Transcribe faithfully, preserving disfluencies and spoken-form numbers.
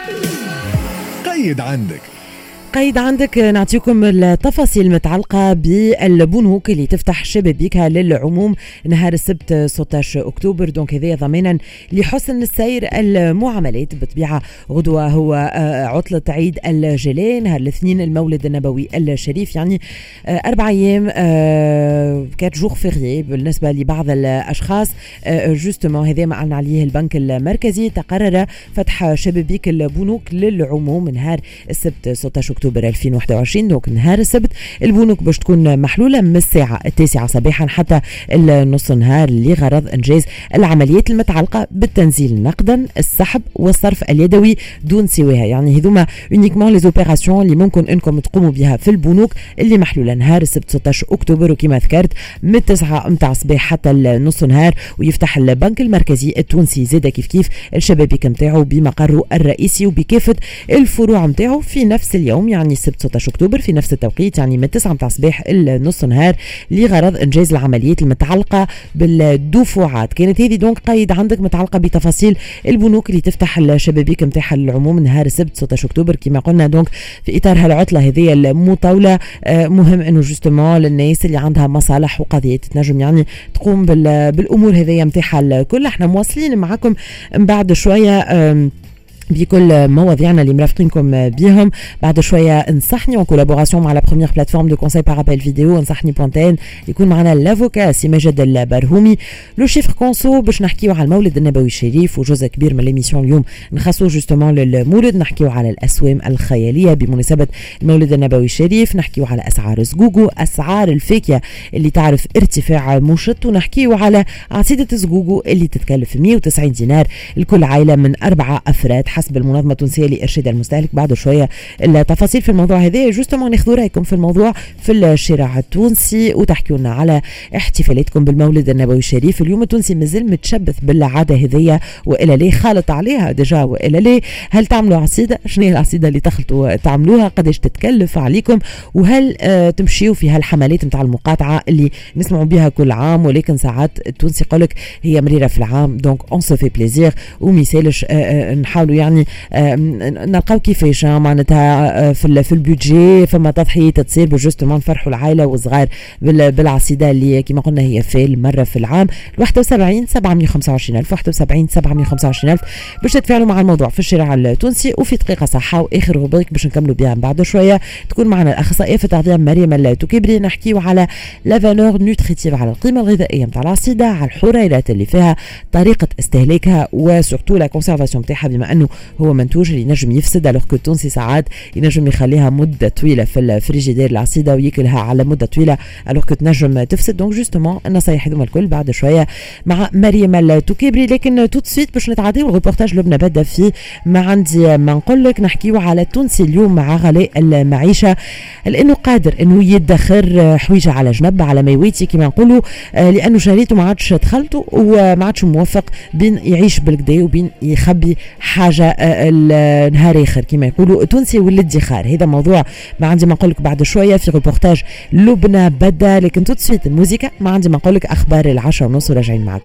قيد عندك قيد عندك نعطيكم التفاصيل المتعلقة بالبنوك اللي تفتح شبابيكها للعموم نهار السبت ستة عشر أكتوبر. دونك هذا ضمانا لحسن السير المعاملات. بالطبيعة غدوة هو عطلة عيد الجلال، نهار الاثنين المولد النبوي الشريف، يعني أربع أيام كات جوغ فيغيي بالنسبة لبعض الأشخاص. جوستمون هذا ما أعلن عليه البنك المركزي، تقرر فتح شبابيك البنوك للعموم نهار السبت ستة عشر أكتوبر ألفين وواحد وعشرين. دونك نهار السبت البنوك باش تكون محلولة من الساعة التاسعة صباحا حتى النص نهار لغرض إنجاز العمليات المتعلقة بالتنزيل نقدا، السحب والصرف اليدوي دون سواها. يعني هذوما يونيكمون لي زوبيراسيون اللي ممكن انكم تقوموا بها في البنوك اللي محلولة نهار السبت ستة عشر أكتوبر. وكما ذكرت من التسعة متاع الصباح حتى النص نهار، ويفتح البنك المركزي التونسي زاده كيف كيف الشبابيك متاعو بمقره الرئيسي وبكافة الفروع متاعو في نفس اليوم، يعني السبت ستة عشر أكتوبر في نفس التوقيت، يعني من التسعة متاع الصباح النص نهار لغرض إنجاز العمليات المتعلقة بالدفعات. كانت هذه دونك قيد عندك متعلقة بتفاصيل البنوك اللي تفتح الشبابيك متاعها للعموم نهار السبت ستة عشر أكتوبر. كما قلنا دونك في إطار هالعطلة هذه المطاولة مهم إنه جوستمون للناس اللي عندها مصالح وقضيات تنجم يعني تقوم بالأمور هذه متاعها الكل. احنا مواصلين معكم من بعد شوية بكل مواضيعنا اللي مرافقينكم بيهم. بعد شويه انصحني اون كولابوراسيون مع لا بروميير بلاتفورم دو كونساي بار ابل فيديو انصحني بونتين، يكون معنا لافوكا سي مجد البرهومي لو شيفر كونسو باش نحكيو على المولد النبوي الشريف. وجزء كبير من ليميسيون اليوم نخصو جوستومون للمولد، نحكيو على الاسوام الخياليه بمناسبه المولد النبوي الشريف، نحكيو على اسعار زغوغو، اسعار الفاكهه اللي تعرف ارتفاع مشط، ونحكيو على عصيده زغوغو اللي تتكلف مئة وتسعين دينار لكل عائله من اربعه افراد حسب المنظمة التونسية لإرشاد المستهلك. بعد شوية التفاصيل في الموضوع هذا، جوستمون ناخذوا رايكم في الموضوع في الشارع التونسي وتحكيوا لنا على احتفالاتكم بالمولد النبوي الشريف. اليوم التونسي مازال متشبث بالعادة هذية، وإلا ليه خالط عليها ديجا، وإلا ليه هل تعملوا عصيدة؟ شنو هي العصيدة اللي تخلطوا تعملوها؟ قداش تتكلف عليكم؟ وهل آه تمشيوا في هالحملات متاع المقاطعة اللي نسمعوا بها كل عام، ولكن ساعات التونسي يقولك هي مريرة في العام، دونك اون سو في بليزير ومثالش آه آه نحاولوا يعني نلقاو كيفاش معناتها في في البودجي فما تضحيات تصير بجوستمون نفرحوا العائله والصغار بالعصيده اللي كما قلنا هي في مره في العام. واحد وسبعين سبعمية وخمسة وعشرين ألف واحد وسبعين سبعمية وخمسة وعشرين ألف باش تتفاعلوا مع الموضوع في الشارع التونسي. وفي دقيقه صحه واخر روبريك باش نكملوا بها بعد شويه تكون معنا الاخصائيه في التغذيه مريم التكبري، نحكيو على لا فالور نوتريتيف، على القيمه الغذائيه نتاع العصيده، على الحريرات اللي فيها، طريقه استهلاكها، وسورتو لا كونسيرفاسيون نتاعها بما انه هو منتوج اللي ينجم يفسد، الوغ كو التونسي ساعات ينجم يخليها مده طويله في الفريجيدير العصيده وياكلها على مده طويله الوغ كو تنجم تفسد. دونك جوستومون النصايح هذوما الكل بعد شويه مع مريم التكبري. لكن تو سويت باش نتعداو الريبورتاج لبنى بدا فيه ما عندي ما نقول لك، نحكيو على التونسي اليوم مع غلاء المعيشه، لانه قادر انه يدخر حويجه على جنب على ميويتي كما نقولوا، لانه شريته ما عادش تخلطه وما عادش موفق بين يعيش بالكدا وبين يخبي حاجه النهار اخر كما يقولوا التونسي والادخار. هذا موضوع ما عندي ما نقول لك بعد شويه في ريبورتاج لبنى بدا. لكن تو سويت الموسيقى ما عندي ما نقول لك اخبار العشرة ونص وراجعين معكم.